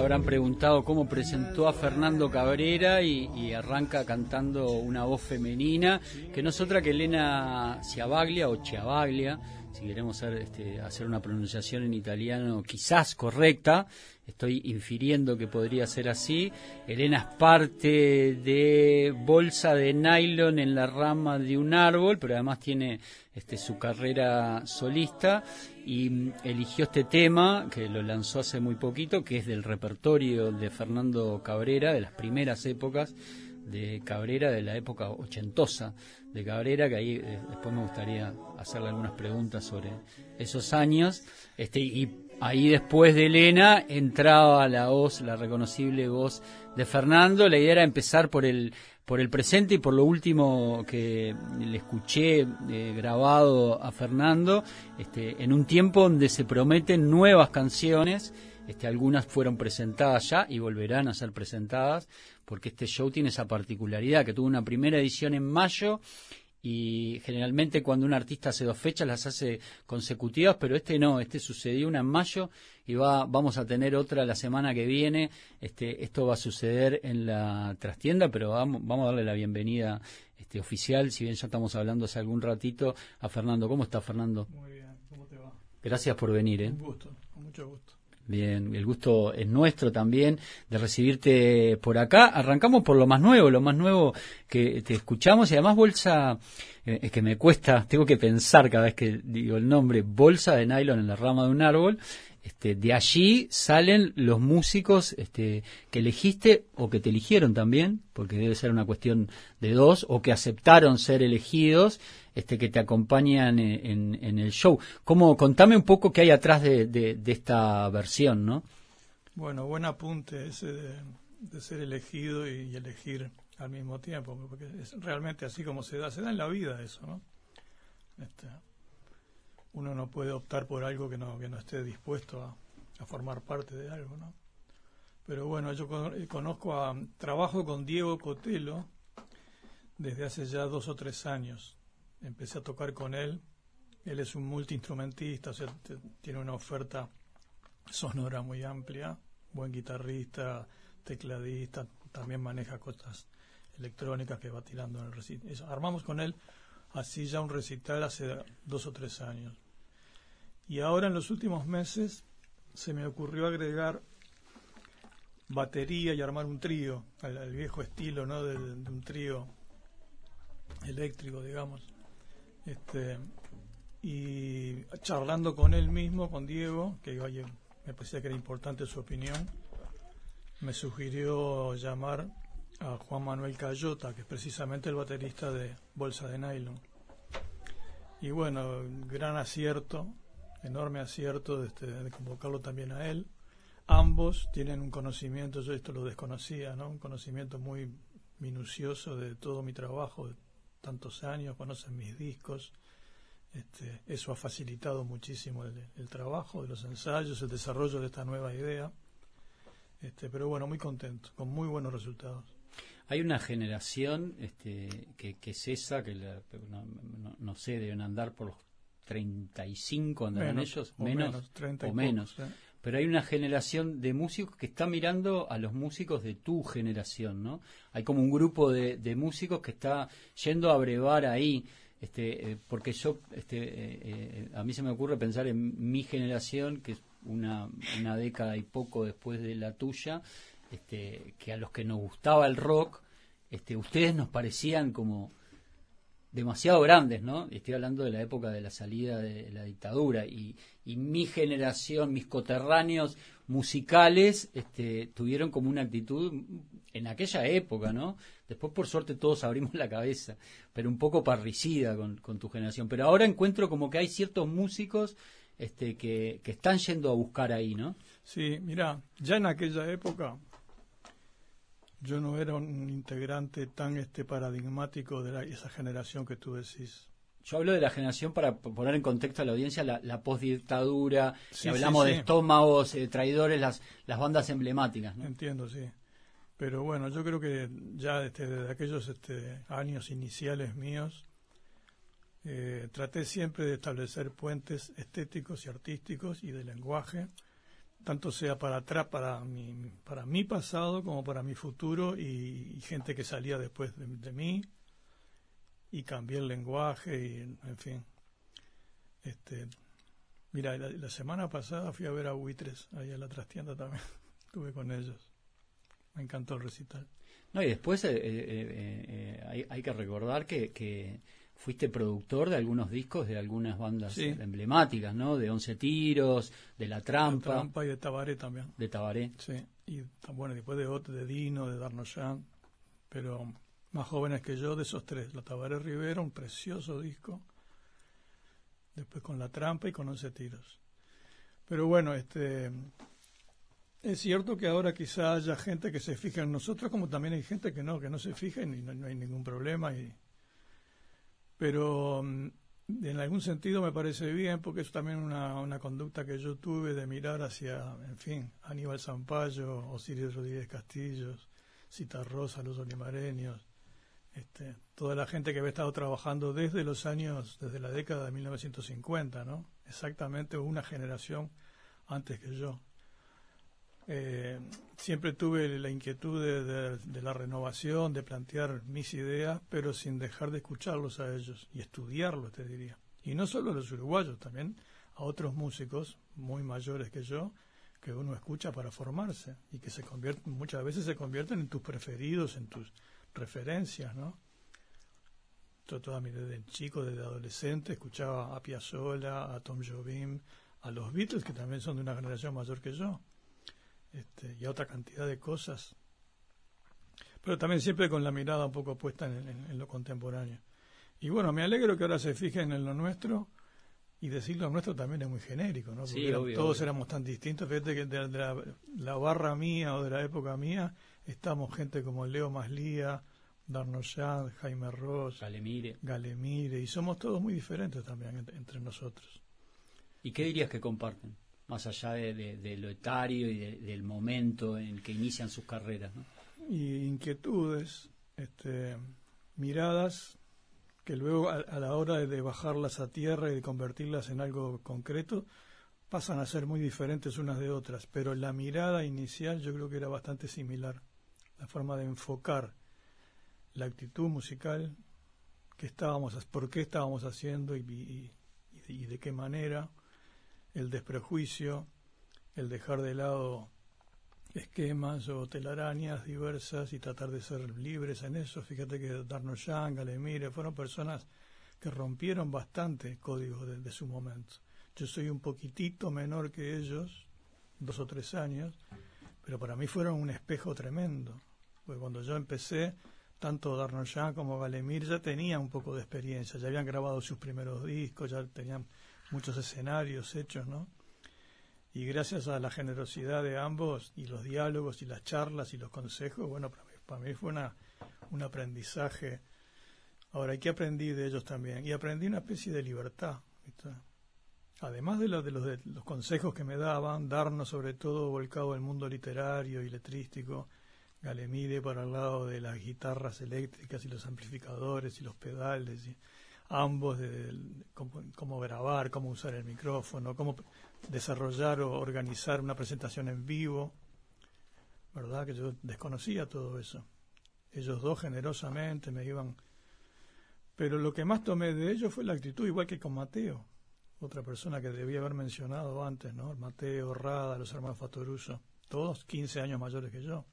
habrán preguntado cómo presentó a Fernando Cabrera y arranca cantando una voz femenina, que no es otra que Elena Ciabaglia o Ciabaglia, si queremos hacer una pronunciación en italiano quizás correcta. Estoy infiriendo que podría ser así. Elena es parte de Bolsa de Nylon en la rama de un árbol, pero además tiene su carrera solista y eligió este tema, que lo lanzó hace muy poquito, que es del repertorio de Fernando Cabrera, de las primeras épocas de Cabrera, de la época ochentosa de Cabrera, que ahí después me gustaría hacerle algunas preguntas sobre esos años, y ahí después de Elena entraba la voz, la reconocible voz de Fernando. La idea era empezar por el presente y por lo último que le escuché grabado a Fernando, en un tiempo donde se prometen nuevas canciones. Algunas fueron presentadas ya y volverán a ser presentadas, porque este show tiene esa particularidad, que tuvo una primera edición en mayo, y generalmente cuando un artista hace 2 fechas las hace consecutivas, pero no, sucedió una en mayo y vamos a tener otra la semana que viene. Esto va a suceder en la trastienda, pero vamos a darle la bienvenida oficial, si bien ya estamos hablando hace algún ratito, a Fernando. ¿Cómo está, Fernando? Muy bien, ¿cómo te va? Gracias por venir. Un gusto, con mucho gusto. Bien, el gusto es nuestro también de recibirte por acá. Arrancamos por lo más nuevo que te escuchamos, y además Bolsa, es que me cuesta, tengo que pensar cada vez que digo el nombre, Bolsa de Nylon en la rama de un árbol. De allí salen los músicos que elegiste o que te eligieron también, porque debe ser una cuestión de 2, o que aceptaron ser elegidos, que te acompañan en el show. Contame un poco qué hay atrás de esta versión, ¿no? Bueno, buen apunte ese de ser elegido y elegir al mismo tiempo, porque es realmente así como se da en la vida eso, ¿no? Uno no puede optar por algo que no esté dispuesto a formar parte de algo, ¿no? Pero bueno, yo trabajo con Diego Cotelo desde hace ya 2 o 3 años. Empecé a tocar con él. Él es un multiinstrumentista, o sea, tiene una oferta sonora muy amplia, buen guitarrista, tecladista, también maneja cosas electrónicas que va tirando en el recital. Armamos con él así ya un recital hace 2 o 3 años. Y ahora en los últimos meses se me ocurrió agregar batería y armar un trío, al viejo estilo, ¿no? de un trío eléctrico, digamos. Y charlando con él mismo, con Diego, que me parecía que era importante su opinión, me sugirió llamar a Juan Manuel Cayota, que es precisamente el baterista de Bolsa de Nylon. Y bueno, gran acierto, enorme acierto de convocarlo también a él. Ambos tienen un conocimiento, yo esto lo desconocía, ¿no? Un conocimiento muy minucioso de todo mi trabajo, de tantos años, conocen mis discos. Eso ha facilitado muchísimo el trabajo de los ensayos, el desarrollo de esta nueva idea. Pero bueno, muy contento, con muy buenos resultados. Hay una generación que es esa, que no sé, deben andar por los 35, andarán ellos, menos 30 o y menos. pocos, ¿eh? Pero hay una generación de músicos que está mirando a los músicos de tu generación, ¿no? Hay como un grupo de músicos que está yendo a brevar ahí, porque yo, a mí se me ocurre pensar en mi generación, que es una década y poco después de la tuya, que a los que nos gustaba el rock, ustedes nos parecían como demasiado grandes, ¿no? Estoy hablando de la época de la salida de la dictadura, y mi generación, mis coterráneos musicales, tuvieron como una actitud en aquella época, ¿no? Después, por suerte, todos abrimos la cabeza, pero un poco parricida con tu generación. Pero ahora encuentro como que hay ciertos músicos que están yendo a buscar ahí, ¿no? Sí, mira, ya en aquella época yo no era un integrante tan paradigmático de esa generación que tú decís. Yo hablo de la generación, para poner en contexto a la audiencia, la postdictadura, Sí, si hablamos sí. de Estómagos, Traidores, las bandas emblemáticas, ¿no? Entiendo, sí. Pero bueno, yo creo que ya desde aquellos años iniciales míos, traté siempre de establecer puentes estéticos y artísticos y de lenguaje tanto sea para atrás, para mi pasado como para mi futuro, y gente que salía después de mí, y cambié el lenguaje, y en fin. Mira, la semana pasada fui a ver a Buitres, ahí a la trastienda también, estuve con ellos, me encantó el recital. No, y después hay que recordar que fuiste productor de algunos discos de algunas bandas emblemáticas, ¿no? De 11 Tiros, de La Trampa. La Trampa y de Tabaré también. De Tabaré. Sí, y bueno, después de Dino, de Darnoyan, pero más jóvenes que yo, de esos tres. La Tabaré Rivera, un precioso disco. Después con La Trampa y con 11 Tiros. Pero bueno, es cierto que ahora quizá haya gente que se fija en nosotros, como también hay gente que no se fija y no hay ningún problema. Pero en algún sentido me parece bien, porque es también una conducta que yo tuve de mirar hacia, en fin, Aníbal Zampayo, Osiris Rodríguez Castillos, Citarrosa, los olimareños, toda la gente que había estado trabajando desde la década de 1950, ¿no? Exactamente una generación antes que yo. Siempre tuve la inquietud de la renovación, de plantear mis ideas, pero sin dejar de escucharlos a ellos y estudiarlos, te diría. Y no solo a los uruguayos, también a otros músicos muy mayores que yo, que uno escucha para formarse y que muchas veces se convierten en tus preferidos, en tus referencias, ¿no? Yo desde chico, desde adolescente, escuchaba a Piazzolla, a Tom Jobim, a los Beatles, que también son de una generación mayor que yo. Y a otra cantidad de cosas, pero también siempre con la mirada un poco puesta en lo contemporáneo. Y bueno, me alegro que ahora se fijen en lo nuestro, y decir lo nuestro también es muy genérico, ¿no? Porque todos éramos tan distintos. Fíjate que de la barra mía o de la época mía estamos gente como Leo Maslía, Darnoyan, Jaime Ross, Galemire, y somos todos muy diferentes también entre nosotros. ¿Y qué dirías que comparten? Más allá de lo etario y del momento en que inician sus carreras, ¿no? Y inquietudes, miradas que luego a la hora de bajarlas a tierra y de convertirlas en algo concreto pasan a ser muy diferentes unas de otras, pero la mirada inicial yo creo que era bastante similar. La forma de enfocar la actitud musical, por qué estábamos haciendo y de qué manera, el desprejuicio, el dejar de lado esquemas o telarañas diversas y tratar de ser libres en eso. Fíjate que Darnoyan, Galemire fueron personas que rompieron bastante códigos de su momento. Yo soy un poquitito menor que ellos, 2 o 3 años, pero para mí fueron un espejo tremendo. Porque cuando yo empecé, tanto Darnoyan como Galemire ya tenían un poco de experiencia, ya habían grabado sus primeros discos, ya tenían muchos escenarios hechos, ¿no? Y gracias a la generosidad de ambos y los diálogos y las charlas y los consejos, bueno, para mí fue un aprendizaje. Ahora, ¿qué aprendí de ellos también? Y aprendí una especie de libertad, ¿viste? Además de los consejos que me daban, Darno sobre todo volcado al mundo literario y letrístico, Galemire para el lado de las guitarras eléctricas y los amplificadores y los pedales, y ambos de cómo grabar, cómo usar el micrófono, cómo desarrollar o organizar una presentación en vivo, ¿verdad? Que yo desconocía todo eso. Ellos dos generosamente me iban... Pero lo que más tomé de ellos fue la actitud, igual que con Mateo, otra persona que debía haber mencionado antes, ¿no? Mateo, Rada, los hermanos Fatoruso, todos 15 años mayores que yo.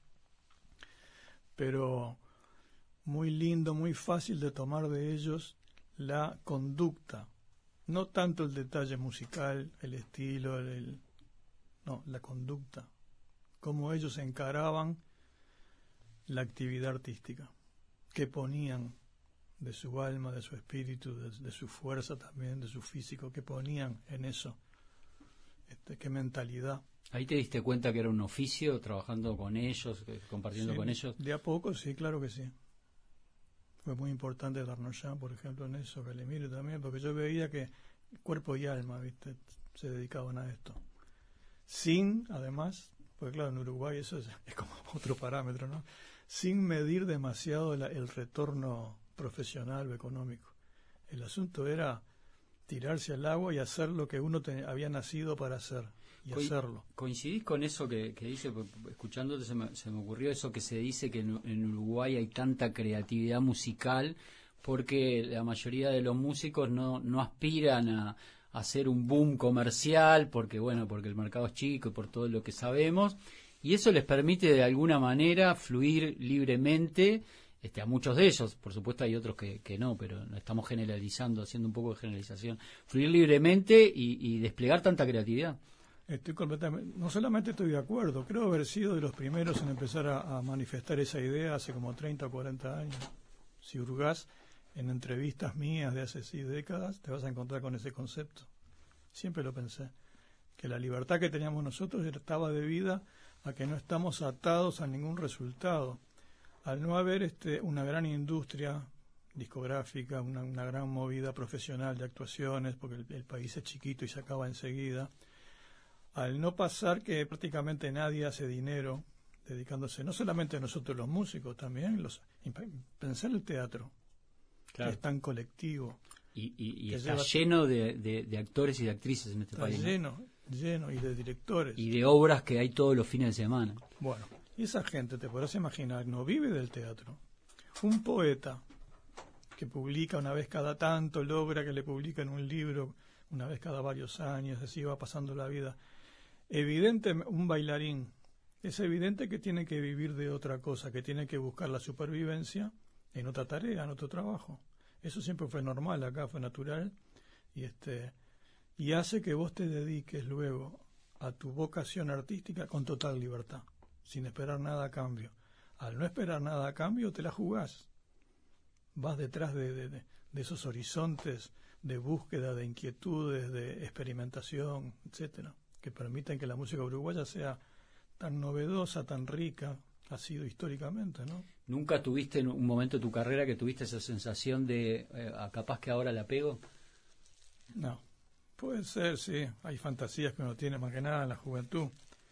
Pero muy lindo, muy fácil de tomar de ellos la conducta, no tanto el detalle musical, el estilo, no, la conducta, cómo ellos encaraban la actividad artística, qué ponían de su alma, de su espíritu, de su fuerza también, de su físico, qué ponían en eso, qué mentalidad. ¿Ahí te diste cuenta que era un oficio, trabajando con ellos, compartiendo con ellos? De a poco, sí, claro que sí. Fue muy importante Darnoyan, por ejemplo, en eso, Galemire también, porque yo veía que cuerpo y alma, ¿viste?, se dedicaban a esto. Sin, además, porque claro, en Uruguay eso es como otro parámetro, ¿no? Sin medir demasiado el retorno profesional o económico. El asunto era tirarse al agua y hacer lo que uno había nacido para hacer. y hacerlo. ¿Coincidís con eso que dice? Escuchándote se me ocurrió eso que se dice que en Uruguay hay tanta creatividad musical porque la mayoría de los músicos no aspiran a hacer un boom comercial porque el mercado es chico y por todo lo que sabemos, y eso les permite de alguna manera fluir libremente. A muchos de ellos, por supuesto hay otros que no, pero estamos generalizando, haciendo un poco de generalización, fluir libremente y desplegar tanta creatividad. Estoy completamente, no solamente estoy de acuerdo, creo haber sido de los primeros en empezar a manifestar esa idea hace como 30 o 40 años. Si hurgás en entrevistas mías de hace 6 décadas, te vas a encontrar con ese concepto. Siempre lo pensé, que la libertad que teníamos nosotros estaba debida a que no estamos atados a ningún resultado. Al no haber una gran industria discográfica, una gran movida profesional de actuaciones, porque el país es chiquito y se acaba enseguida, al no pasar que prácticamente nadie hace dinero dedicándose, no solamente a nosotros los músicos, también pensar en el teatro, claro, que es tan colectivo. Y está lleno de actores y de actrices en este país. Está lleno, y de directores. Y de obras que hay todos los fines de semana. Bueno, y esa gente, te podrás imaginar, no vive del teatro. Un poeta que publica una vez cada tanto, logra que le publiquen un libro una vez cada varios años, así va pasando la vida. Evidente, un bailarín, es evidente que tiene que vivir de otra cosa, que tiene que buscar la supervivencia en otra tarea, en otro trabajo. Eso siempre fue normal acá, fue natural, y hace que vos te dediques luego a tu vocación artística con total libertad, sin esperar nada a cambio. Al no esperar nada a cambio, te la jugás. Vas detrás de esos horizontes de búsqueda, de inquietudes, de experimentación, etcétera, que permiten que la música uruguaya sea tan novedosa, tan rica, ha sido históricamente, ¿no? ¿Nunca tuviste en un momento de tu carrera que tuviste esa sensación de capaz que ahora la pego? No, puede ser, sí. Hay fantasías que uno tiene más que nada en la juventud.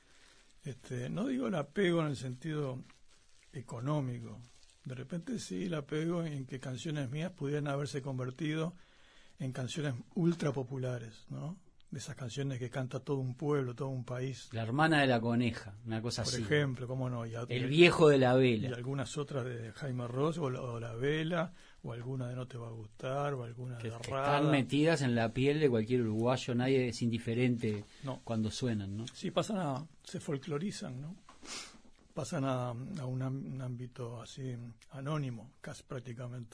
No digo la pego en el sentido económico. De repente sí la pego en que canciones mías pudieran haberse convertido en canciones ultra populares, ¿no? De esas canciones que canta todo un pueblo, todo un país. La hermana de la coneja, una cosa así. Por ejemplo, cómo no. El viejo de la vela. Y algunas otras de Jaime Ross, o la vela, o alguna de No te va a gustar, o alguna de Rada. Están metidas en la piel de cualquier uruguayo, nadie es indiferente cuando suenan, ¿no? Sí, se folclorizan, ¿no? Pasan a un ámbito así anónimo, casi prácticamente.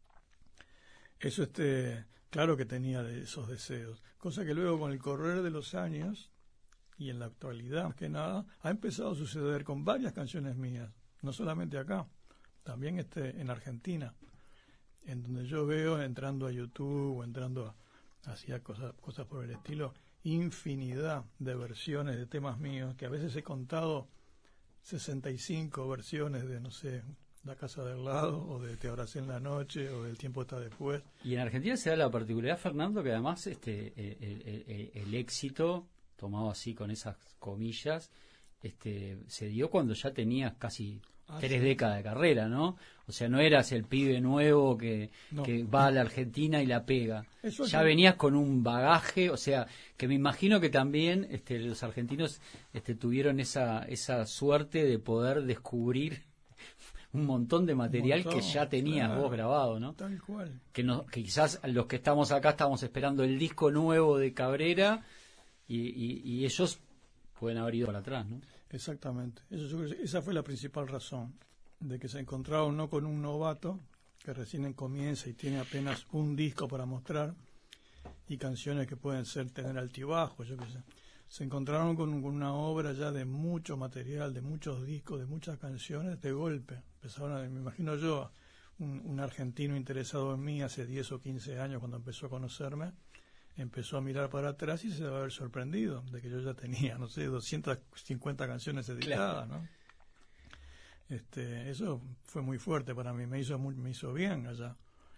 Eso claro que tenía de esos deseos, cosa que luego con el correr de los años y en la actualidad más que nada ha empezado a suceder con varias canciones mías, no solamente acá, también en Argentina, en donde yo veo entrando a YouTube o entrando hacia cosas por el estilo, infinidad de versiones de temas míos, que a veces he contado 65 versiones de, no sé, La casa del lado, o de Te abracé en la noche, o del Tiempo está después. Y en Argentina se da la particularidad, Fernando, que además el éxito, tomado así con esas comillas, se dio cuando ya tenías casi 3 décadas de carrera, ¿no? O sea, no eras el pibe nuevo que va a la Argentina y la pega. Ya venías con un bagaje, o sea, que me imagino que también los argentinos tuvieron esa suerte de poder descubrir un montón de material que ya tenías vos grabado, ¿no? Tal cual. Que quizás los que estamos acá estamos esperando el disco nuevo de Cabrera y ellos pueden haber ido para atrás, ¿no? Exactamente. Esa fue la principal razón, de que se encontraron no con un novato que recién comienza y tiene apenas un disco para mostrar y canciones que pueden tener altibajos, yo qué sé. Se encontraron con una obra ya de mucho material, de muchos discos, de muchas canciones, de golpe. Empezaron me imagino yo, un argentino interesado en mí hace 10 o 15 años cuando empezó a conocerme, empezó a mirar para atrás y se debe haber sorprendido de que yo ya tenía, no sé, 250 canciones editadas, ¿no? Eso fue muy fuerte para mí, me hizo bien allá.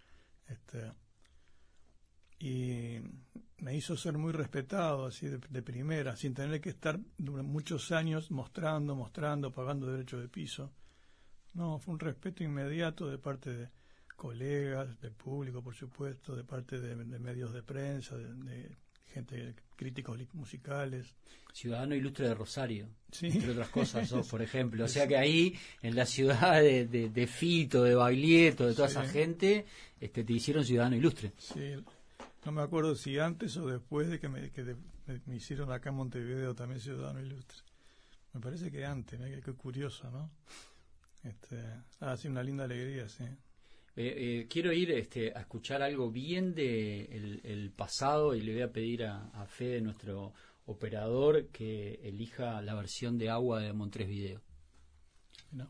Y me hizo ser muy respetado así de primera, sin tener que estar durante muchos años mostrando, pagando derecho de piso. No, fue un respeto inmediato de parte de colegas, del público, por supuesto, de parte de medios de prensa, de gente, críticos musicales. Ciudadano ilustre de Rosario, Sí. entre otras cosas, sos, por ejemplo. O sea que ahí, en la ciudad de Fito, de Baglietto, de toda Sí. esa gente, te hicieron ciudadano ilustre. Sí, no me acuerdo si antes o después de que me hicieron acá en Montevideo también ciudadano ilustre. Me parece que antes, ¿no? Qué curioso, ¿no? Sí, una linda alegría, sí. Quiero ir a escuchar algo bien de el pasado y le voy a pedir a Fede, nuestro operador, que elija la versión de Agua de Montevideo. ¿No?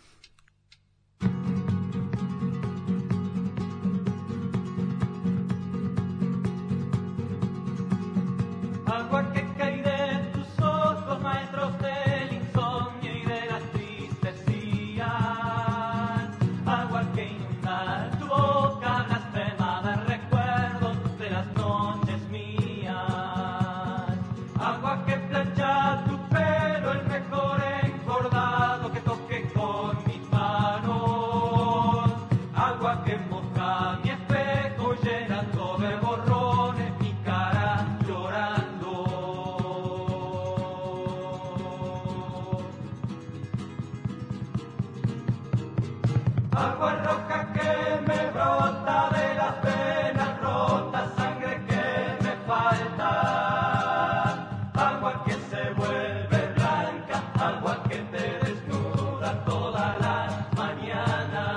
Agua que cae de tus ojos, maestros del insomnio y de las tristezas. Agua que inunda tu boca, blasfema de recuerdos de las noches mías. Agua que plancha tu pelo, el mejor encordado que toque con mis manos. Agua que moja mi espejo, llenando de borrones mi cara llorando. Agua roja que me brota de las venas rotas, sangre que me falta. Agua que se vuelve blanca, agua que te desnuda toda la mañana.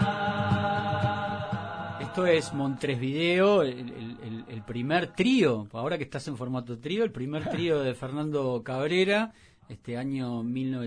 Esto es Montevideo, el primer trío, ahora que estás en formato trío, el primer trío de Fernando Cabrera, año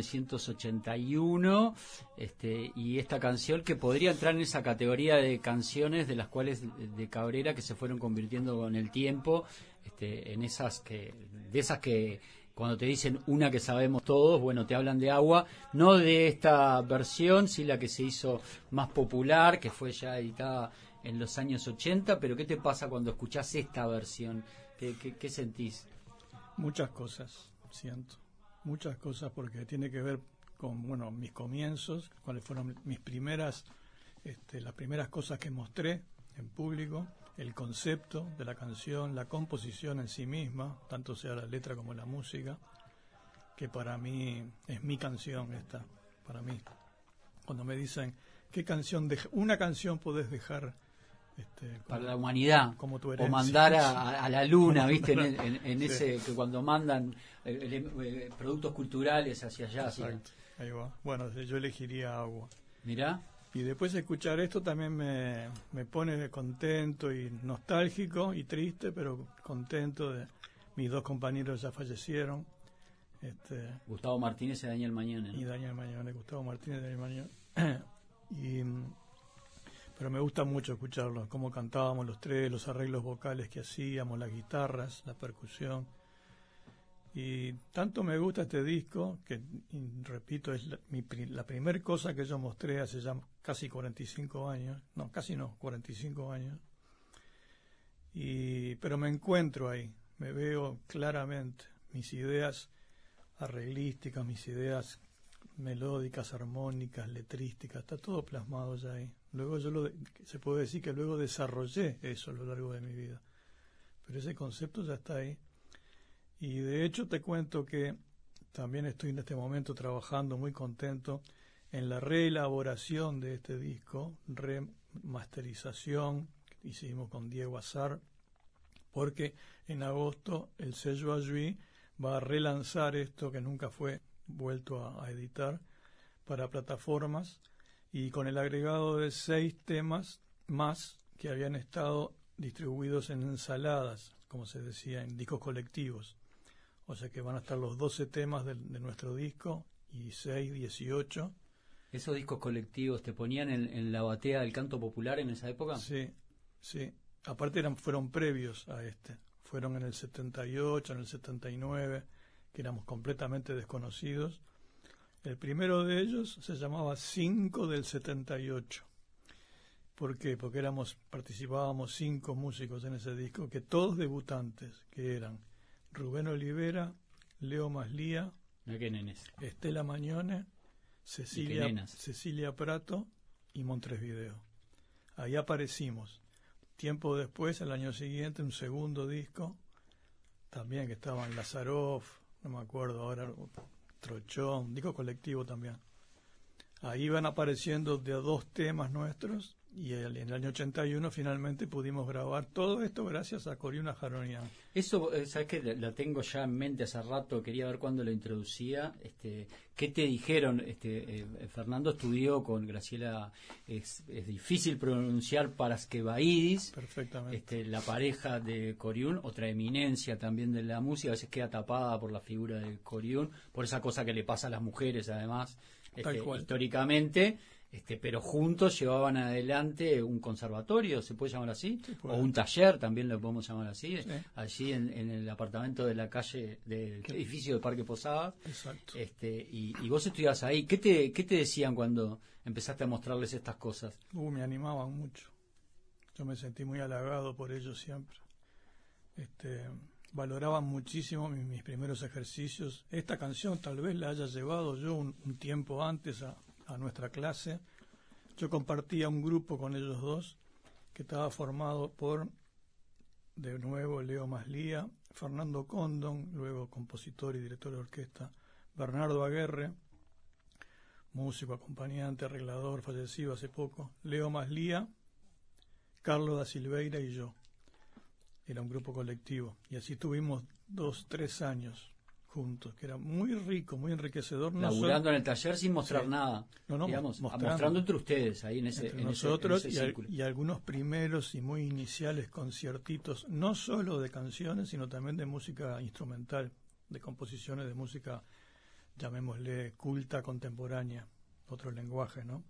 1981, y esta canción que podría entrar en esa categoría de canciones de las cuales de Cabrera que se fueron convirtiendo con el tiempo, en de esas que cuando te dicen una que sabemos todos, bueno, te hablan de Agua, no de esta versión, sí la que se hizo más popular, que fue ya editada en los años 80, pero ¿qué te pasa cuando escuchás esta versión? ¿Qué sentís? Muchas cosas, siento. Muchas cosas porque tiene que ver con, bueno, mis comienzos, cuáles fueron mis primeras, las primeras cosas que mostré en público, el concepto de la canción, la composición en sí misma, tanto sea la letra como la música, que para mí es mi canción esta, para mí. Cuando me dicen, ¿qué canción, una canción podés dejar para la humanidad, como tu o herencia? mandar a la luna, ¿viste? En Sí. ese que cuando mandan productos culturales hacia allá. Exacto, ahí va. Bueno, yo elegiría Agua. Mirá. Y después de escuchar esto también me pone contento y nostálgico y triste, pero contento de mis dos compañeros ya fallecieron. Gustavo Martínez y Daniel Mañone, ¿no? Y Daniel Mañone, Gustavo Martínez y Daniel Mañone. Pero me gusta mucho escucharlos, cómo cantábamos los tres, los arreglos vocales que hacíamos, las guitarras, la percusión. Y tanto me gusta este disco, que, repito, es la primera cosa que yo mostré hace ya casi 45 años. No, casi no, 45 años. Pero me encuentro ahí, me veo claramente mis ideas arreglísticas, mis ideas melódicas, armónicas, letrísticas, está todo plasmado ya ahí. Luego se puede decir que luego desarrollé eso a lo largo de mi vida, pero ese concepto ya está ahí. Y de hecho te cuento que también estoy en este momento trabajando muy contento en la reelaboración de este disco, remasterización que hicimos con Diego Azar, porque en agosto el sello Ayuí va a relanzar esto que nunca fue vuelto a editar para plataformas, y con el agregado de 6 temas más que habían estado distribuidos en ensaladas, como se decía, en discos colectivos. O sea que van a estar los 12 temas de nuestro disco y 18. ¿Esos discos colectivos te ponían en la batea del canto popular en esa época? Sí, sí. Aparte fueron previos a este. Fueron en el 78, en el 79, que éramos completamente desconocidos. El primero de ellos se llamaba 5 del 78. ¿Por qué? Porque participábamos 5 músicos en ese disco, que todos debutantes, que eran Rubén Olivera, Leo Maslía, Estela Mañone, Cecilia Prato y Montevideo. Ahí aparecimos. Tiempo después, el año siguiente, un segundo disco, también, que estaban Lazarov, no me acuerdo ahora, Trochón, disco colectivo también. Ahí iban apareciendo de 2 temas nuestros, y en el año 81 finalmente pudimos grabar todo esto gracias a Coriuna Jaronian. Eso, sabes que la tengo ya en mente hace rato, quería ver cuándo lo introducía. ¿Qué te dijeron? Fernando estudió con Graciela, es difícil pronunciar, Paraskevaidis, Perfectamente. la pareja de Coriún, otra eminencia también de la música, a veces queda tapada por la figura de Coriún, por esa cosa que le pasa a las mujeres además, históricamente. Pero juntos llevaban adelante un conservatorio, ¿se puede llamar así? Sí, o un taller, también lo podemos llamar así, sí. Allí en el apartamento de la calle, del edificio de Parque Posadas. Exacto. Y vos estudiabas ahí. ¿Qué te decían cuando empezaste a mostrarles estas cosas? Me animaban mucho. Yo me sentí muy halagado por ellos siempre. Valoraban muchísimo mis primeros ejercicios. Esta canción tal vez la haya llevado yo un tiempo antes a nuestra clase. Yo compartía un grupo con ellos dos que estaba formado por, de nuevo, Leo Maslía, Fernando Condon, luego compositor y director de orquesta, Bernardo Aguerre, músico, acompañante, arreglador, fallecido hace poco, Leo Maslía, Carlos da Silveira y yo. Era un grupo colectivo. Y así tuvimos 2-3 años juntos, que era muy rico, muy enriquecedor. Laburando en el taller sin mostrar nada. No, digamos, mostrando entre ustedes, ahí en ese nosotros ese círculo. y algunos primeros y muy iniciales conciertitos, no solo de canciones, sino también de música instrumental, de composiciones de música, llamémosle culta contemporánea, otro lenguaje, ¿no?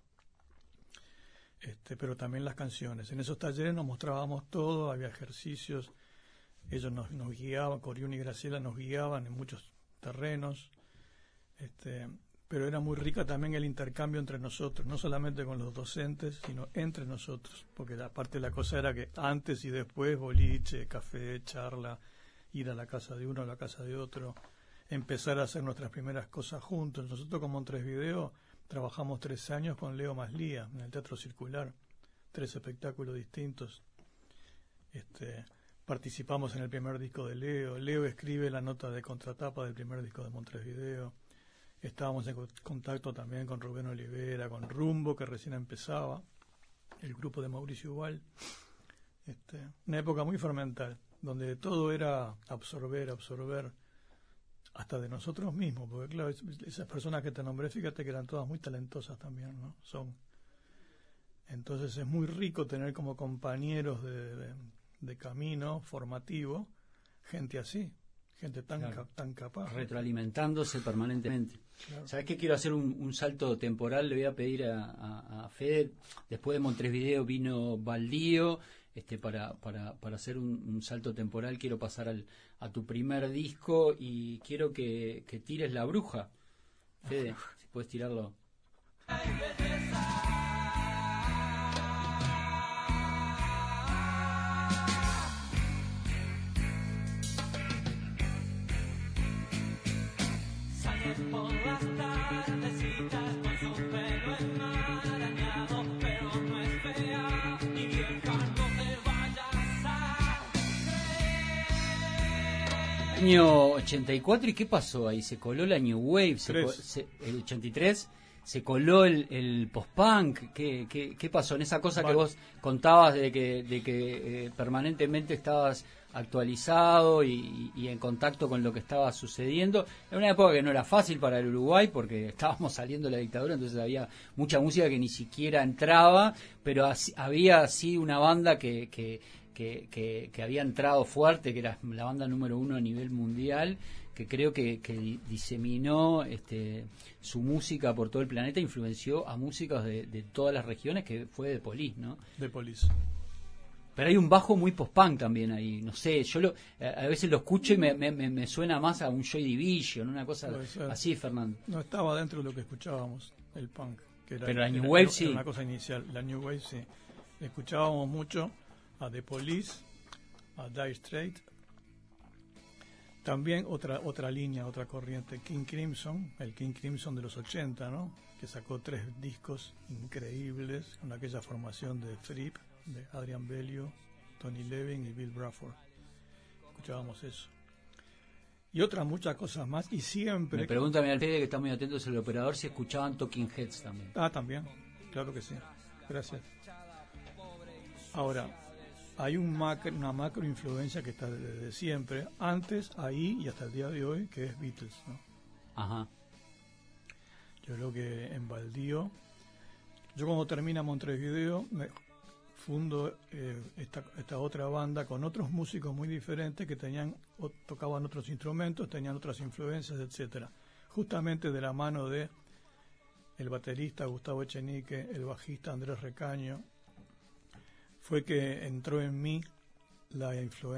Pero también las canciones. En esos talleres nos mostrábamos todo, había ejercicios, ellos nos guiaban, Coriún y Graciela nos guiaban en muchos terrenos, pero era muy rica también el intercambio entre nosotros, no solamente con los docentes, sino entre nosotros, porque aparte la cosa era que antes y después, boliche, café, charla, ir a la casa de uno, a la casa de otro, empezar a hacer nuestras primeras cosas juntos. Nosotros como en Montevideo trabajamos 3 años con Leo Maslía en el Teatro Circular, 3 espectáculos distintos. Participamos en el primer disco de Leo. Leo escribe la nota de contratapa del primer disco de Montevideo. Estábamos en contacto también con Rubén Olivera, con Rumbo, que recién empezaba, el grupo de Mauricio Ubal. Una época muy fermental, donde todo era absorber, hasta de nosotros mismos, porque claro, esas personas que te nombré, fíjate que eran todas muy talentosas también, ¿no? Entonces es muy rico tener como compañeros de camino formativo gente así, gente tan capaz. Retroalimentándose permanentemente. Claro. ¿Sabés qué? Quiero hacer un salto temporal. Le voy a pedir a Fede. Después de Montevideo vino Baldío. Para hacer un salto temporal, quiero pasar a tu primer disco y quiero que tires La Bruja. Fede, si puedes tirarlo. Por las tardecitas con su pelo enmarañado, pero no es fea, ni vieja, no te vayas a creer. Año 84, ¿y qué pasó ahí? Se coló la New Wave, el 83, se coló el post-punk. ¿Qué pasó en esa cosa que vos contabas de que permanentemente estabas actualizado y en contacto con lo que estaba sucediendo? En una época que no era fácil para el Uruguay porque estábamos saliendo de la dictadura, entonces había mucha música que ni siquiera entraba, pero había así una banda que había entrado fuerte, que era la banda número 1 a nivel mundial, que creo que diseminó su música por todo el planeta, influenció a músicos de todas las regiones, que fue The Police, ¿no? The Police. Pero hay un bajo muy post-punk también ahí, no sé, yo a veces lo escucho y me suena más a un Joy Division, una cosa así, Fernando. No estaba dentro de lo que escuchábamos, el punk. Pero la New Wave sí. Era una cosa inicial, la New Wave sí. Escuchábamos mucho a The Police, a Dire Straits, también otra línea, otra corriente, King Crimson, el King Crimson de los 80, ¿no? Que sacó 3 discos increíbles con aquella formación de Fripp, de Adrian Bello, Tony Levin y Bill Bruford. Escuchábamos eso. y otras muchas cosas más, y siempre... Me pregunta mi Alfredo, que está muy atento, es el operador, si escuchaban Talking Heads también. También, claro que sí, gracias. Ahora, hay una macro influencia que está desde siempre, antes, ahí y hasta el día de hoy, que es Beatles, ¿no? Ajá. Yo creo que en Baldío, yo cuando termina Montevideo, me fundo esta otra banda con otros músicos muy diferentes que tocaban otros instrumentos, tenían otras influencias, etcétera. Justamente de la mano de el baterista Gustavo Echenique, el bajista Andrés Recaño, fue que entró en mí la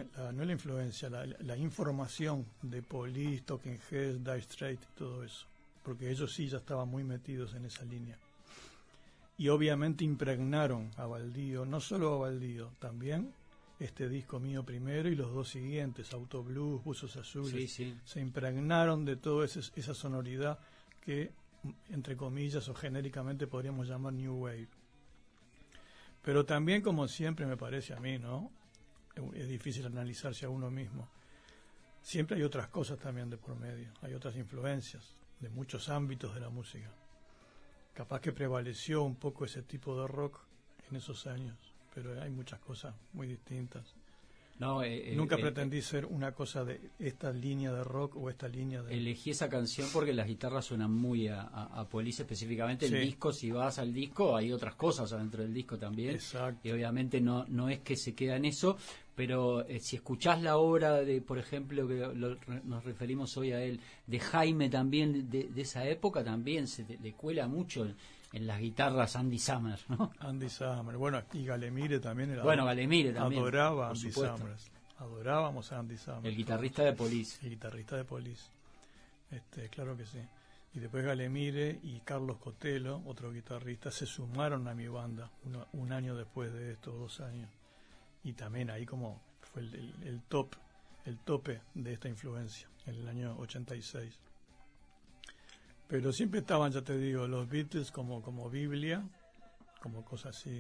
información de Police, Talking Heads, Dire Straits y todo eso, porque ellos sí ya estaban muy metidos en esa línea. Y obviamente impregnaron a Baldío, no solo a Baldío, también este disco mío primero y los dos siguientes, Auto Blues, Buzos Azules, Sí, sí. se impregnaron de toda esa sonoridad que, entre comillas o genéricamente, podríamos llamar New Wave. Pero también, como siempre me parece a mí, ¿no? Es difícil analizarse a uno mismo. Siempre hay otras cosas también de por medio, hay otras influencias de muchos ámbitos de la música. Capaz que prevaleció un poco ese tipo de rock en esos años, pero hay muchas cosas muy distintas. No, Nunca pretendí ser una cosa de esta línea de rock o esta línea de... Elegí esa canción porque las guitarras suenan muy a Police específicamente. Sí. El disco, si vas al disco, hay otras cosas adentro del disco también. Exacto. Y obviamente no es que se queda en eso, pero si escuchás la obra de, por ejemplo, que nos referimos hoy a él, de Jaime también, de esa época, también le cuela mucho en las guitarras Andy Summers, ¿no? Andy Summers, bueno, y Galemire también era... Bueno, Galemire también, adoraba a por Andy supuesto. Summers. Adorábamos a Andy Summers. El guitarrista de Police. El guitarrista de Police. Claro que sí. Y después Galemire y Carlos Cotelo, otro guitarrista, se sumaron a mi banda un año después de estos 2 años. Y también ahí como fue el tope de esta influencia, en el año 86. Pero siempre estaban, ya te digo, los Beatles como Biblia, como cosa así,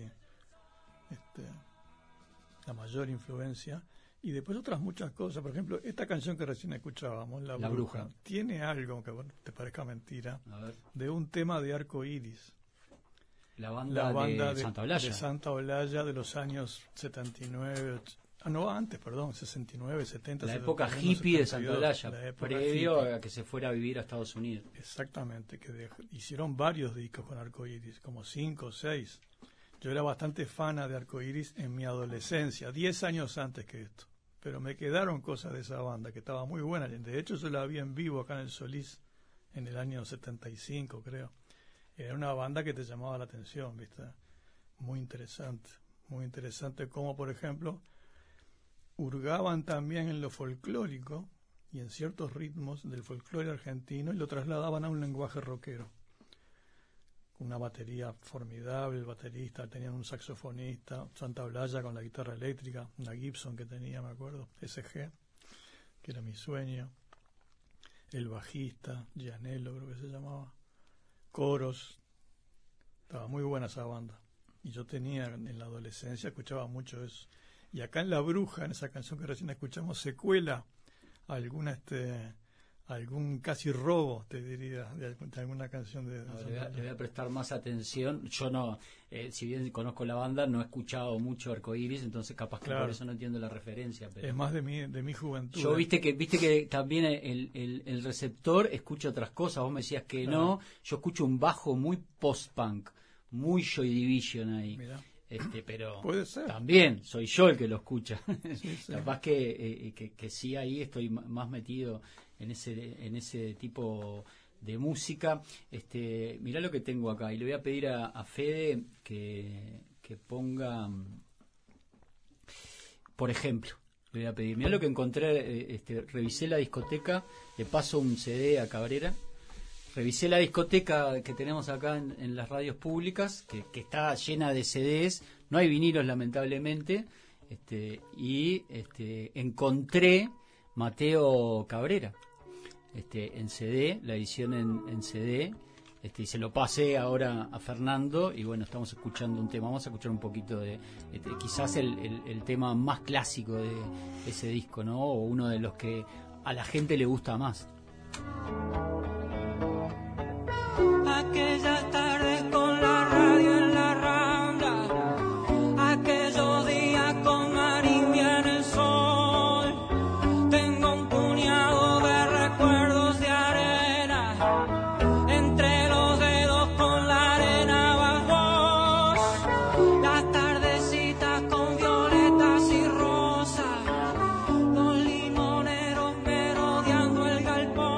la mayor influencia. Y después otras muchas cosas. Por ejemplo, esta canción que recién escuchábamos, La Bruja, tiene algo, aunque bueno, te parezca mentira, de un tema de Arco Iris. La banda de Santa Olalla. De Santa Olalla de los años 79, no antes, perdón, 69, 70. La 71, época hippie 72, de Santa Olalla, previo a que se fuera a vivir a Estados Unidos. Exactamente, que hicieron varios discos con Arco Iris, como 5 o 6. Yo era bastante fana de Arco Iris en mi adolescencia, 10 años antes que esto. Pero me quedaron cosas de esa banda que estaba muy buena. De hecho, yo la vi en vivo acá en el Solís en el año 75, creo. Era una banda que te llamaba la atención, ¿viste? Muy interesante como, por ejemplo, hurgaban también en lo folclórico y en ciertos ritmos del folclore argentino y lo trasladaban a un lenguaje rockero. Una batería formidable, el baterista, tenían un saxofonista, Santa Olalla con la guitarra eléctrica, una Gibson que tenía, me acuerdo, SG, que era mi sueño, el bajista, Gianello creo que se llamaba, coros, estaba muy buena esa banda. Y yo tenía, en la adolescencia, escuchaba mucho eso. Y acá en La Bruja, en esa canción que recién escuchamos, se cuela algún casi robo, te diría, de alguna canción de... Le voy a prestar más atención. Yo no, si bien conozco la banda, no he escuchado mucho Arcoiris, entonces capaz que por eso no entiendo la referencia. Pero es más de mi juventud. Yo viste que también el receptor escucha otras cosas. Vos me decías que no. Yo escucho un bajo muy post-punk, muy Joy Division ahí. Mirá. Pero puede ser. También soy yo el que lo escucha. Sí, sí. Capaz que sí, ahí estoy más metido en ese tipo de música. Mirá lo que tengo acá, y le voy a pedir a Fede que ponga, por ejemplo, le voy a pedir, mirá lo que encontré, revisé la discoteca, le paso un CD a Cabrera. Revisé la discoteca que tenemos acá en las radios públicas, que está llena de CDs, no hay vinilos lamentablemente, y encontré Mateo Cabrera en CD, la edición en CD, y se lo pasé ahora a Fernando, y bueno, estamos escuchando un tema, vamos a escuchar un poquito de quizás el tema más clásico de ese disco, ¿no? O uno de los que a la gente le gusta más. Aquellas tardes con la radio en la rambla, aquellos días con Marimbia en el sol. Tengo un puñado de recuerdos de arena, entre los dedos con la arena bajo. Las tardecitas con violetas y rosas, los limoneros merodeando el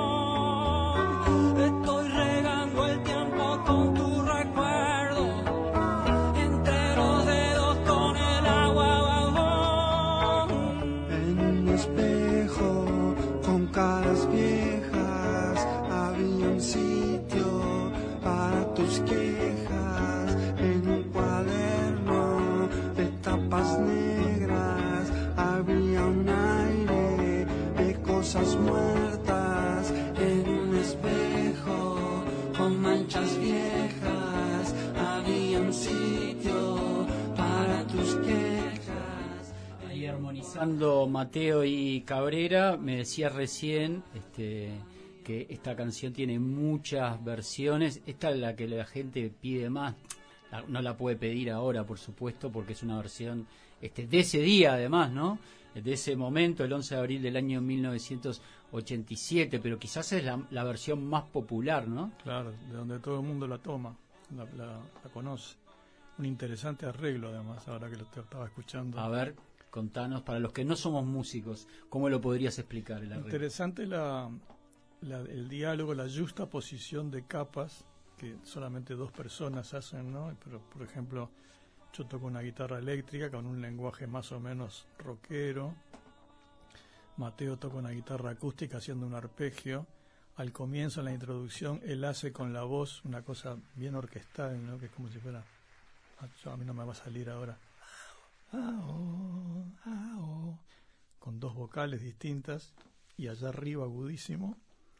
galpón. Estoy regando el tiempo con tu recuerdo, entre los dedos con el agua babón. En un espejo con caras viejas había un sitio para tus quejas. En un cuaderno de tapas negras había un aire de cosas muertas. En un espejo con manchas viejas había un sitio para tus quejas. Ahí armonizando Mateo y Cabrera, me decía recién que esta canción tiene muchas versiones. Esta es la que la gente pide más. No la puede pedir ahora, por supuesto, porque es una versión de ese día, además, ¿no? De ese momento, el 11 de abril del año 1987, pero quizás es la versión más popular, ¿no? Claro, de donde todo el mundo la toma, la conoce. Un interesante arreglo, además, ahora que lo estaba escuchando. A ver, contanos, para los que no somos músicos, ¿cómo lo podrías explicar el arreglo? Interesante el diálogo, la justa posición de capas que solamente dos personas hacen, ¿no? Pero, por ejemplo, yo toco una guitarra eléctrica con un lenguaje más o menos rockero. Mateo toca una guitarra acústica haciendo un arpegio. Al comienzo, en la introducción, él hace con la voz una cosa bien orquestal, ¿no? Que es como si fuera... a mí no me va a salir ahora. Con dos vocales distintas y allá arriba agudísimo.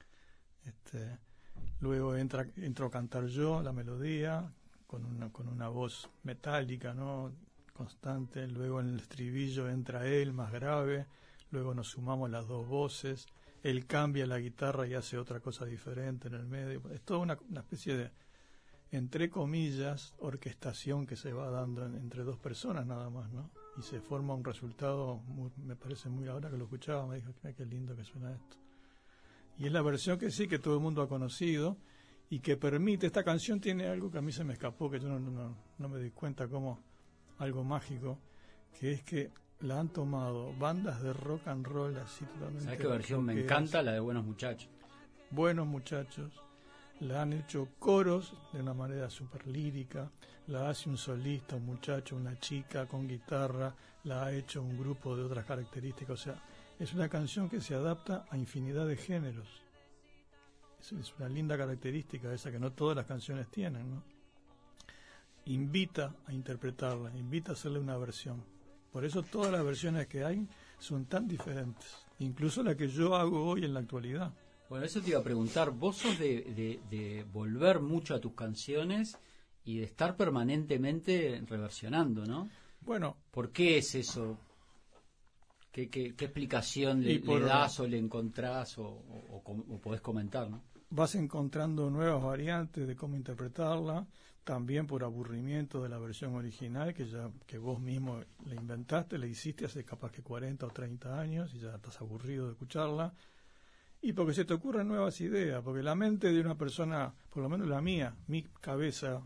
Luego entro a cantar yo la melodía con una voz metálica, ¿no? Constante. Luego en el estribillo entra él más grave. Luego nos sumamos las dos voces. Él cambia la guitarra y hace otra cosa diferente en el medio. Es toda una especie de, entre comillas, orquestación que se va dando entre dos personas nada más, ¿no? Y se forma un resultado, me parece muy, ahora que lo escuchaba, me dijo, qué lindo que suena esto. Y es la versión que sí, que todo el mundo ha conocido y que permite, esta canción tiene algo que a mí se me escapó, que yo no me di cuenta como algo mágico, que es que la han tomado bandas de rock and roll así totalmente. ¿Sabes qué versión me encanta? La de Buenos Muchachos. Buenos Muchachos. La han hecho coros de una manera súper lírica, la hace un solista, un muchacho, una chica con guitarra, la ha hecho un grupo de otras características, o sea, es una canción que se adapta a infinidad de géneros. Es una linda característica esa que no todas las canciones tienen, ¿no? Invita a interpretarla, invita a hacerle una versión. Por eso todas las versiones que hay son tan diferentes, incluso la que yo hago hoy en la actualidad. Bueno, eso te iba a preguntar, vos sos de volver mucho a tus canciones y de estar permanentemente reversionando, ¿no? Bueno, ¿por qué es eso? ¿Qué explicación le das o le encontrás o podés comentar, ¿no? Vas encontrando nuevas variantes de cómo interpretarla, también por aburrimiento de la versión original que vos mismo la inventaste, la hiciste hace capaz que 40 o 30 años y ya estás aburrido de escucharla. Y porque se te ocurren nuevas ideas, porque la mente de una persona, por lo menos la mía, mi cabeza,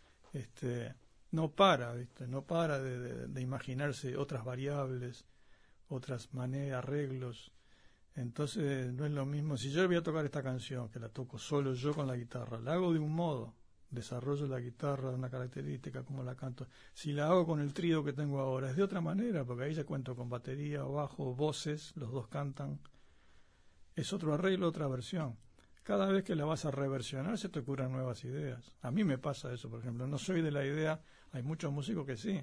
no para, ¿viste? No para de imaginarse otras variables, otras maneras, arreglos. Entonces no es lo mismo. Si yo voy a tocar esta canción, que la toco solo yo con la guitarra, la hago de un modo, desarrollo la guitarra de una característica, como la canto. Si la hago con el trío que tengo ahora, es de otra manera, porque ahí ya cuento con batería, bajo, voces, los dos cantan. Es otro arreglo, otra versión. Cada vez que la vas a reversionar se te ocurren nuevas ideas. A mí me pasa eso, por ejemplo. No soy de la idea, hay muchos músicos que sí,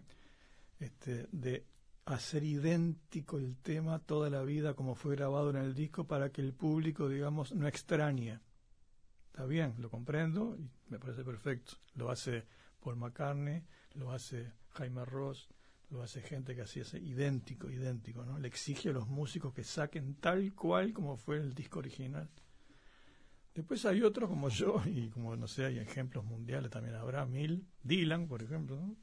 de hacer idéntico el tema toda la vida como fue grabado en el disco para que el público, digamos, no extrañe. Está bien, lo comprendo y me parece perfecto. Lo hace Paul McCartney, lo hace Jaime Ross, lo hace gente que así es idéntico, ¿no? Le exige a los músicos que saquen tal cual como fue el disco original. Después hay otros como yo, y como no sé, hay ejemplos mundiales también, habrá mil, Dylan, por ejemplo, ¿no?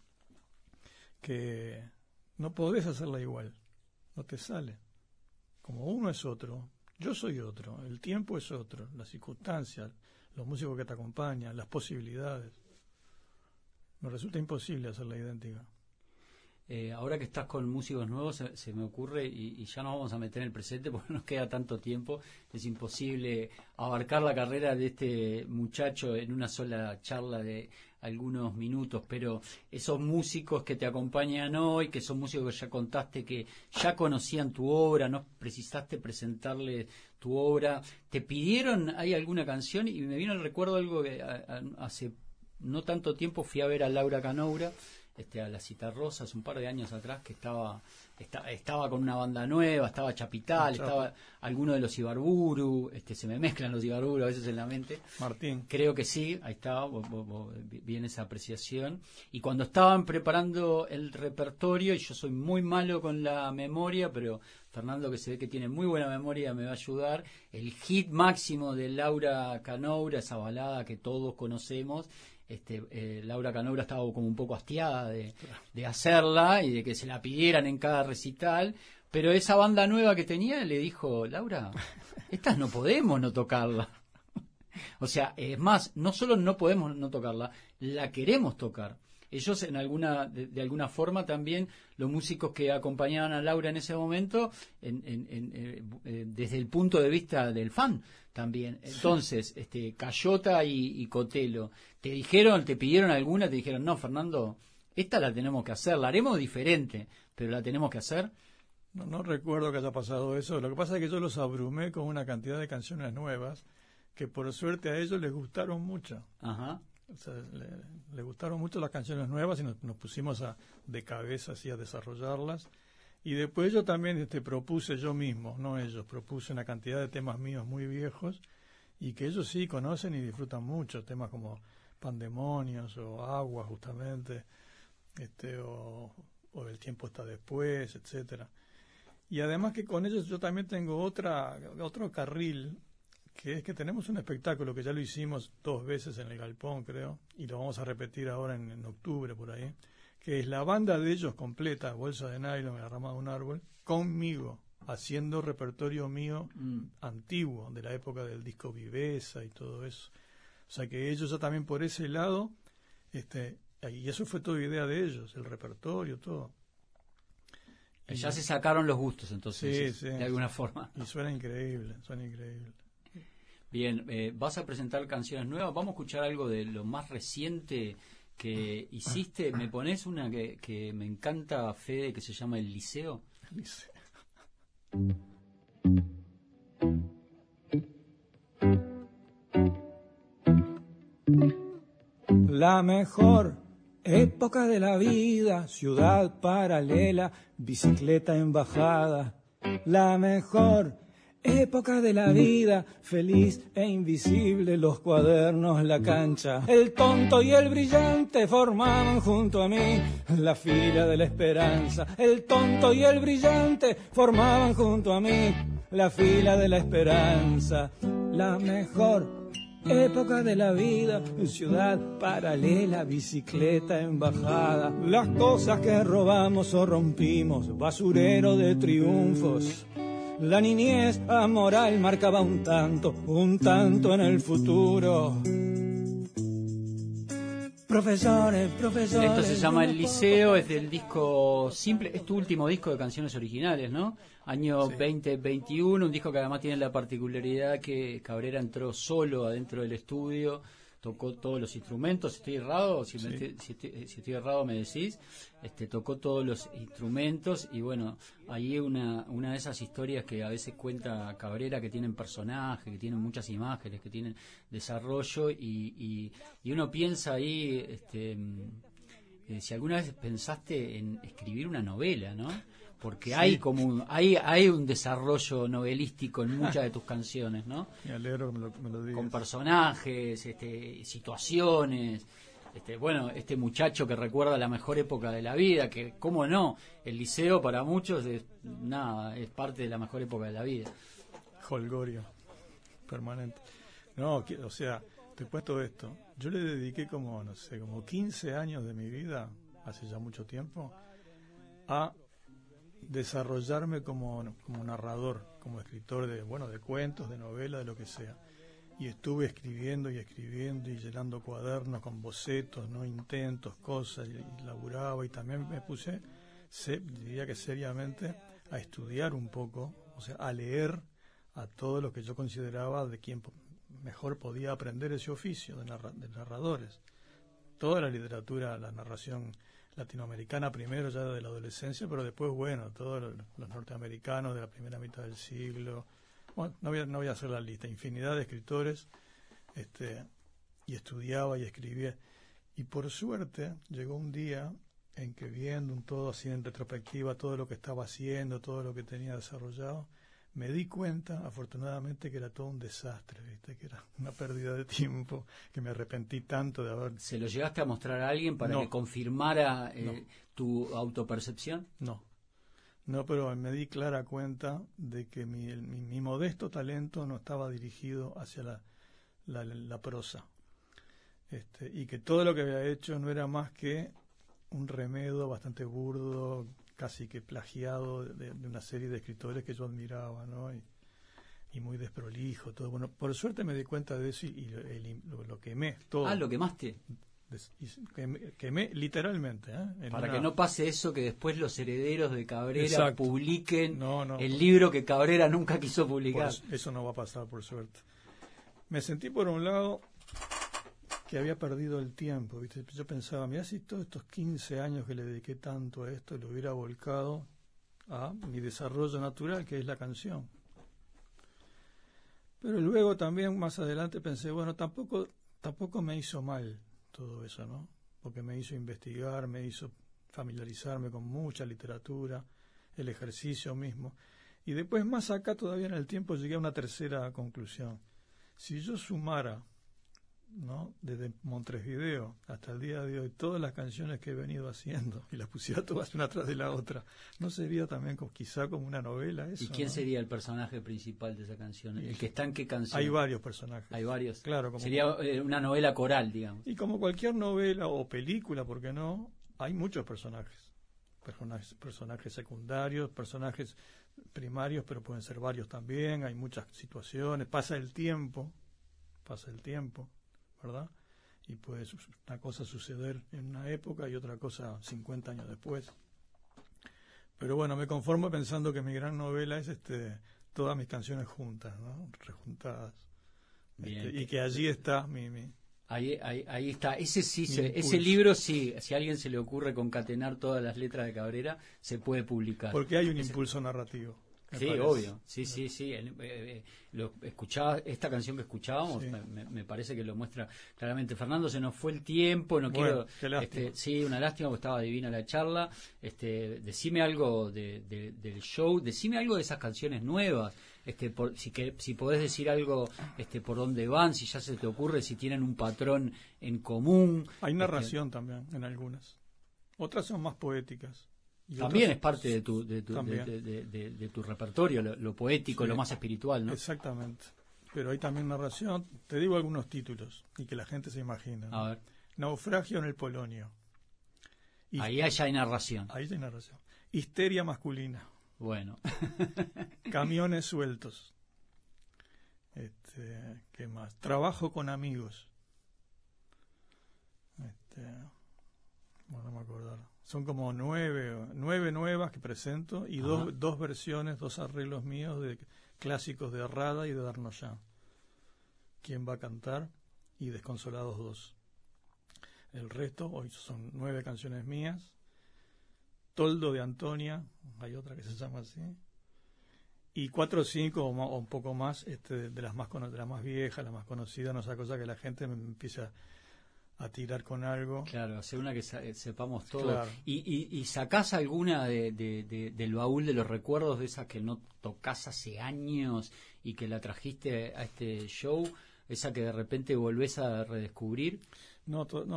Que no podés hacerla igual, no te sale. Como uno es otro, yo soy otro, el tiempo es otro, las circunstancias, los músicos que te acompañan, las posibilidades. Me resulta imposible hacerla idéntica. Ahora que estás con músicos nuevos, se me ocurre, y ya nos vamos a meter en el presente porque no nos queda tanto tiempo, es imposible abarcar la carrera de este muchacho en una sola charla de algunos minutos, pero esos músicos que te acompañan hoy, que son músicos que ya contaste, que ya conocían tu obra, no precisaste presentarle tu obra, ¿te pidieron, hay alguna canción? Y me vino al recuerdo algo que hace no tanto tiempo fui a ver a Laura Canoura, a la Citarrosa, hace un par de años atrás, que estaba con una banda nueva, estaba Chapital, estaba alguno de los Ibarburu, se me mezclan los Ibarburu a veces en la mente. Martín. Creo que sí, ahí estaba, bien esa apreciación. Y cuando estaban preparando el repertorio, y yo soy muy malo con la memoria, pero Fernando, que se ve que tiene muy buena memoria, me va a ayudar, el hit máximo de Laura Canoura, esa balada que todos conocemos, Laura Canoura estaba como un poco hastiada de hacerla y de que se la pidieran en cada recital, pero esa banda nueva que tenía le dijo, Laura, estas no podemos no tocarla. O sea, es más, no solo no podemos no tocarla, la queremos tocar. Ellos de alguna forma también, los músicos que acompañaban a Laura en ese momento, desde el punto de vista del fan también. Entonces, Cayota y Cotelo, te pidieron alguna, te dijeron, no, Fernando, esta la tenemos que hacer, la haremos diferente, pero la tenemos que hacer. No recuerdo que haya pasado eso. Lo que pasa es que yo los abrumé con una cantidad de canciones nuevas que por suerte a ellos les gustaron mucho. Ajá. O sea, le gustaron mucho las canciones nuevas y nos pusimos de cabeza así a desarrollarlas. Y después yo también propuse yo mismo, no ellos, propuse una cantidad de temas míos muy viejos y que ellos sí conocen y disfrutan mucho, temas como Pandemonios o Agua justamente, o El tiempo está después, etcétera. Y además que con ellos yo también tengo otro carril, que es que tenemos un espectáculo que ya lo hicimos 2 veces en el Galpón, creo, y lo vamos a repetir ahora en octubre por ahí, que es la banda de ellos completa, Bolsa de Nylon, La rama de un árbol, conmigo, haciendo repertorio mío antiguo, de la época del disco Viveza y todo eso. O sea que ellos ya también por ese lado, y eso fue toda idea de ellos, el repertorio, todo. Y ya se sacaron los gustos entonces, sí, de alguna forma. Y suena increíble, suena increíble. Bien, vas a presentar canciones nuevas. Vamos a escuchar algo de lo más reciente que hiciste. ¿Me pones una que me encanta, Fede, que se llama El Liceo? El Liceo. La mejor época de la vida, ciudad paralela, bicicleta en bajada. La mejor época de la vida, feliz e invisible, los cuadernos, la cancha. El tonto y el brillante formaban junto a mí la fila de la esperanza. El tonto y el brillante formaban junto a mí la fila de la esperanza. La mejor época de la vida, ciudad paralela, bicicleta en bajada. Las cosas que robamos o rompimos, basurero de triunfos. La niñez amoral marcaba un tanto en el futuro. Profesores. Esto se llama El Liceo, es del disco Simple, es tu último disco de canciones originales, ¿no? Año 2021, un disco que además tiene la particularidad que Cabrera entró solo adentro del estudio, tocó todos los instrumentos. ¿Estoy errado? Si estoy errado me decís. Tocó todos los instrumentos y bueno, ahí una de esas historias que a veces cuenta Cabrera, que tienen personajes, que tienen muchas imágenes, que tienen desarrollo y uno piensa ahí, si alguna vez pensaste en escribir una novela, ¿no? Porque sí, hay un desarrollo novelístico en muchas de tus canciones, ¿no? Me alegro que me lo digas. Con personajes, situaciones. este muchacho que recuerda la mejor época de la vida, que cómo no, el liceo para muchos es parte de la mejor época de la vida. Holgorio permanente. No, o sea, te cuento esto. Yo le dediqué como 15 años de mi vida, hace ya mucho tiempo, a desarrollarme como narrador, como escritor de cuentos, de novelas, de lo que sea. Y estuve escribiendo y llenando cuadernos con bocetos, no intentos, cosas, y laburaba, y también me puse, diría que seriamente, a estudiar un poco, o sea, a leer a todo lo que yo consideraba de quien mejor podía aprender ese oficio de narradores. Toda la literatura, la narración latinoamericana primero, ya de la adolescencia, pero después, todos los norteamericanos de la primera mitad del siglo. Bueno, no voy a hacer la lista, infinidad de escritores, y estudiaba y escribía. Y por suerte llegó un día en que, viendo todo así en retrospectiva, todo lo que estaba haciendo, todo lo que tenía desarrollado, me di cuenta, afortunadamente, que era todo un desastre, ¿viste? Que era una pérdida de tiempo, que me arrepentí tanto de haber... ¿Se lo llegaste a mostrar a alguien para que confirmara tu autopercepción? No, pero me di clara cuenta de que mi modesto talento no estaba dirigido hacia la prosa, y que todo lo que había hecho no era más que un remedo bastante burdo, casi que plagiado de una serie de escritores que yo admiraba, ¿no? Y muy desprolijo, todo. Bueno, por suerte me di cuenta de eso y lo quemé todo. Ah, ¿lo quemaste? Quemé literalmente, para que no pase eso, que después los herederos de Cabrera Exacto. publiquen el libro que Cabrera nunca quiso publicar. Eso no va a pasar, por suerte. Me sentí, por un lado, que había perdido el tiempo, ¿viste? Yo pensaba, mirá, si todos estos 15 años que le dediqué tanto a esto lo hubiera volcado a mi desarrollo natural, que es la canción. Pero luego también, más adelante, pensé, tampoco me hizo mal todo eso, ¿no? Porque me hizo investigar, me hizo familiarizarme con mucha literatura, el ejercicio mismo. Y después, más acá todavía en el tiempo, llegué a una tercera conclusión. Si yo sumara, ¿no?, desde Montevideo hasta el día de hoy, todas las canciones que he venido haciendo y las pusiera todas una tras de la otra, ¿no sería también quizá como una novela eso? ¿Y quién ¿no? sería el personaje principal de esa canción? ¿El que está en qué canción? Hay varios personajes. Hay varios. Claro, sería una novela coral, digamos. Y como cualquier novela o película, ¿por qué no? Hay muchos personajes secundarios, personajes primarios, pero pueden ser varios también. Hay muchas situaciones, pasa el tiempo, ¿verdad? Y puede una cosa suceder en una época y otra cosa 50 años después. Pero bueno, me conformo pensando que mi gran novela es todas mis canciones juntas, ¿no? Rejuntadas. Y que allí está Ahí está. Ese libro, sí, si a alguien se le ocurre concatenar todas las letras de Cabrera, se puede publicar. Porque hay un impulso narrativo. Sí, parece. Obvio. Sí. Esta canción que escuchábamos, sí. me parece que lo muestra claramente. Fernando, se nos fue el tiempo, no quiero. Qué lástima. Sí, una lástima, porque estaba divina la charla. Decime algo del show, decime algo de esas canciones nuevas. Si podés decir algo, por dónde van, si ya se te ocurre, si tienen un patrón en común. Hay narración también en algunas. Otras son más poéticas. También es parte de tu repertorio, lo poético, sí, lo más espiritual, ¿no? Exactamente. Pero hay también narración. Te digo algunos títulos y que la gente se imagina, ¿no? A ver. Naufragio en el Polonio. Ahí ya hay narración. Ahí hay narración. Histeria masculina. Bueno. Camiones sueltos. ¿Qué más? Trabajo con amigos. Bueno, no me acuerdo. Son como nueve nuevas que presento y dos versiones, 2 arreglos míos de clásicos de Rada y de Darnoyan. ¿Quién va a cantar? Y Desconsolados 2. El resto, hoy son 9 canciones mías. Toldo de Antonia, hay otra que se llama así. Y 4 o 5 o un poco más de las más viejas, las más conocidas, no esa cosa que la gente me empieza a tirar con algo. Claro, hacer una que sepamos todo. Claro. ¿Y sacás alguna del baúl de los recuerdos, de esas que no tocás hace años y que la trajiste a este show? ¿Esa que de repente volvés a redescubrir? No,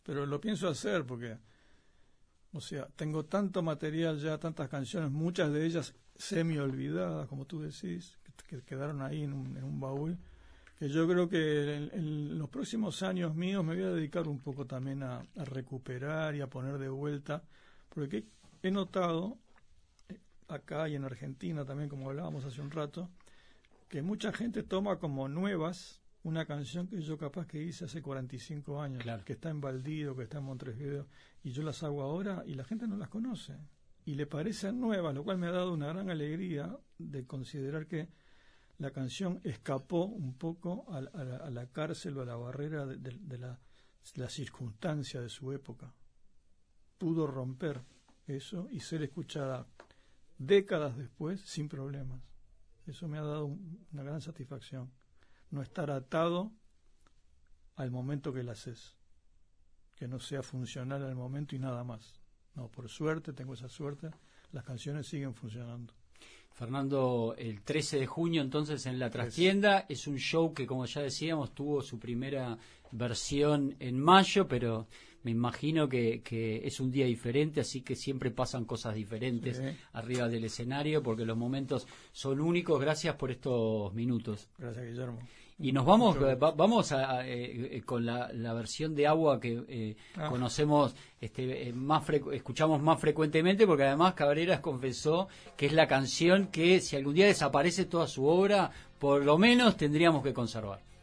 pero lo pienso hacer porque, o sea, tengo tanto material ya, tantas canciones, muchas de ellas semi olvidadas, como tú decís, que quedaron ahí en un baúl, que yo creo que en los próximos años míos me voy a dedicar un poco también a recuperar y a poner de vuelta, porque he notado acá y en Argentina también, como hablábamos hace un rato, que mucha gente toma como nuevas una canción que yo capaz que hice hace 45 años, claro, que está en Baldío, que está en Montevideo, y yo las hago ahora y la gente no las conoce y le parecen nuevas, lo cual me ha dado una gran alegría de considerar que la canción escapó un poco a la cárcel o a la barrera de la circunstancia de su época. Pudo romper eso y ser escuchada décadas después sin problemas. Eso me ha dado una gran satisfacción. No estar atado al momento que la haces, que no sea funcional al momento y nada más. No, por suerte, tengo esa suerte, las canciones siguen funcionando. Fernando, el 13 de junio entonces en La Trastienda es un show que, como ya decíamos, tuvo su primera versión en mayo, pero me imagino que es un día diferente, así que siempre pasan cosas diferentes arriba del escenario, porque los momentos son únicos. Gracias por estos minutos. Gracias, Guillermo. Y nos vamos con la versión de Agua que conocemos, escuchamos más frecuentemente, porque además Cabreras confesó que es la canción que si algún día desaparece toda su obra, por lo menos tendríamos que conservar.